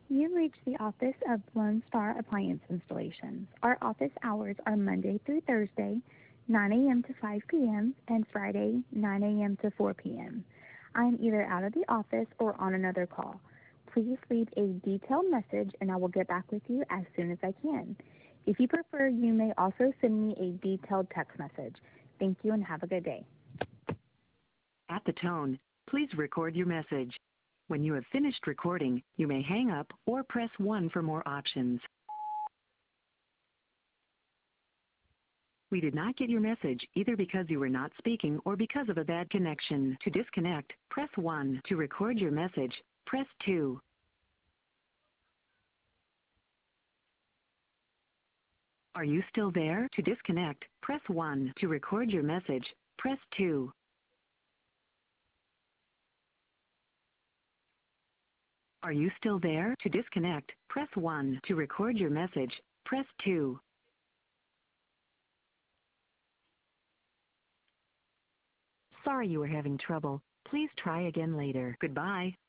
You reached the office of Lone Star Appliance Installations. Our office hours are Monday through Thursday, 9 a.m. to 5 p.m., and Friday, 9 a.m. to 4 p.m. I am either out of the office or on another call. Please leave a detailed message and I will get back with you as soon as I can. If you prefer, you may also send me a detailed text message. Thank you and have a good day. At the tone, please record your message. When you have finished recording, you may hang up or press 1 for more options. We did not get your message either because you were not speaking or because of a bad connection. To disconnect, press 1. To record your message, press 2. Are you still there? To disconnect, press 1. To record your message, press 2. Are you still there? To disconnect, press 1. To record your message, press 2. Sorry you were having trouble. Please try again later. Goodbye.